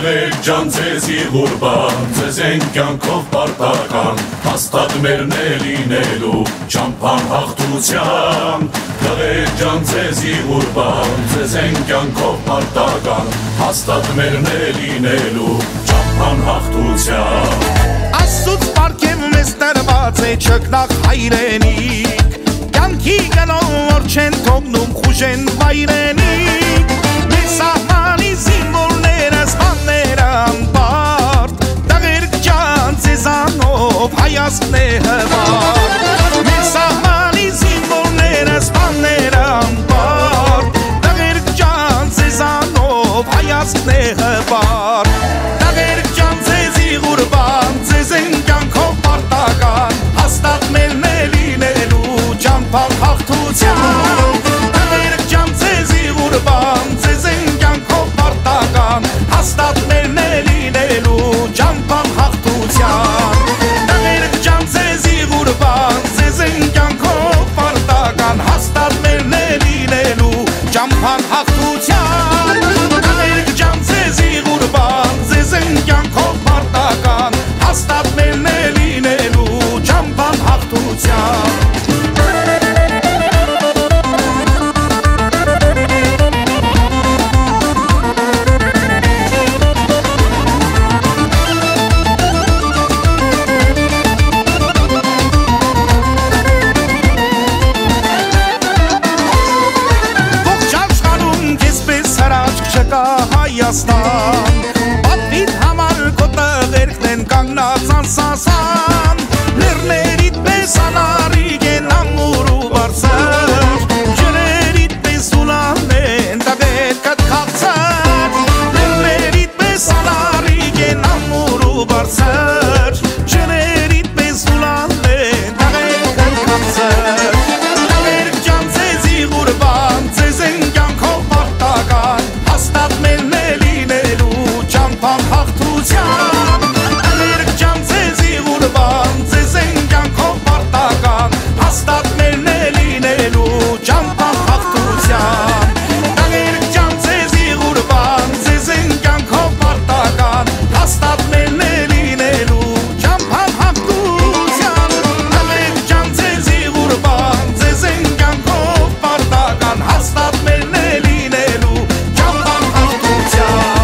Տղեկ ջան ձեզի ղուրբան, ձեզ են կյանքով պարտական, հաստատ մերն է լինելու ճամփան հաղթության։ Տղեկ ջան ձեզի ղուրբան, ձեզ են կյանքով պարտական, հաստատ մերն է լինելու ճամփան հաղթության։ Աստծուց պարգև մեզ տրված է չկնաղ հայրենիք, կյանքի գնով որ չեն թողնում խուժեն վայրենիք, մեր սահմանի զինվորները սպանները անպարտ, տղերք ջան ձեզանով հայացքն է հպարտ, մեր սահմանի զինվորները սպանները անպարտ, տղերք ջան ձեզանով հայացքն է հպարտ, տղերք ջան ձեզի ղուրբան, ձեզ են կյանքով պարտական, հաստատ մերն է լինելու ճամփան հաղթության։ Տղերք ջան ձեզի ղուրբան, ձեզ են կյանքով պարտական, հաստատ մերն է լինելու ճամփան հաղթության։ Տղերք ջան ձեզի ղուրբան, ձեզ են կյանքով պարտական, հաստատ մերն է լինելու ճամփան հաղթության։ Տղերք ջան ձեզի ղուրբան, ձեզ են կյանքով պարտական, հաստատ մերն է լինելու ճամփան հաղթության։ Հայաստան, պատվիդ համար քո տղերքն են կանգնած անսասան, լեռներիդ պես անարիք են ամուր ու բարձր, ջրերիդ պես ուլան են տղերքդ քաղցր, լեռներիդ պես անարիք են ամուր ու բարձր, ջրերիդ պես ուլան են տղերքդ քաղցր, տղերք ջան ձեզի ղուրբան, ձեզ են կյանքով պարտական, հաստատ մերն է լինելու ճամփան հաղթության։ Տղերք ջան ձեզի ղուրբան, ձեզ են կյանքով պարտական, հաստատ մերն է լինելու ճամփան հաղթության։ Տղերք ջան ձեզի ղուրբան, ձեզ են կյանքով պարտական, հաստատ մերն է լինելու ճամփան հաղթության։ Տղերք ջան ձեզի ղուրբան, ձեզ են կյանքով պարտական, հաստատ մերն է լինելու ճամփան հաղթության։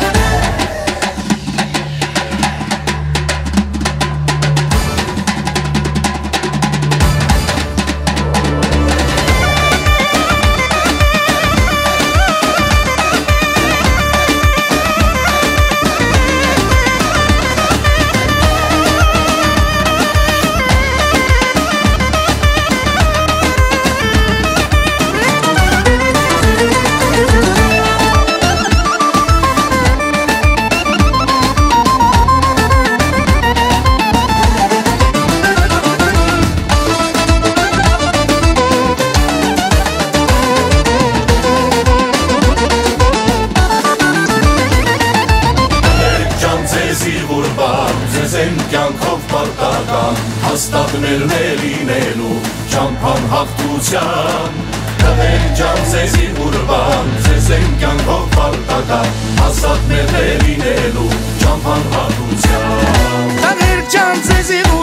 Ձեզ են կյանքով պարտական, հաստատ մերն է լինելու ճամփան հաղթության։ Տղերք ջան ձեզի ղուրբան, ձեզ են կյանքով պարտական, հաստատ մերն է լինելու ճամփան հաղթության։ Տղերք ջան ձեզի